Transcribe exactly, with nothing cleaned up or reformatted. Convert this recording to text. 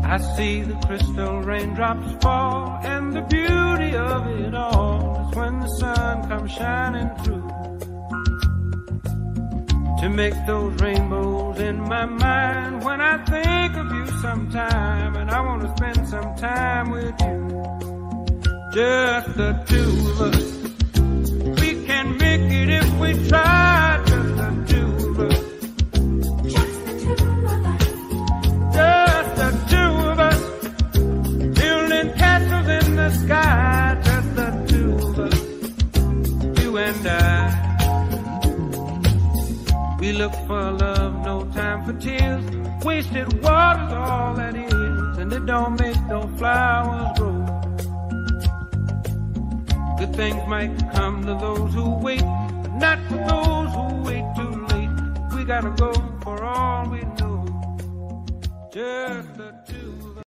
I see the crystal raindrops fall, and the beauty of it all is when the sun comes shining through to make those rainbows in my mind. When I think of you sometime, and I want to spend some time with you, just the two of us. We can make it if we try, just the two of us. Just the two of us. Just the two of us. Building castles in the sky, just the two of us. You and I. We look for love, no time for tears. Wasted water's all that is, and it don't make no flowers grow. Good things might come to those who wait, but not for those who wait too late. We gotta go for all we know. Just the two.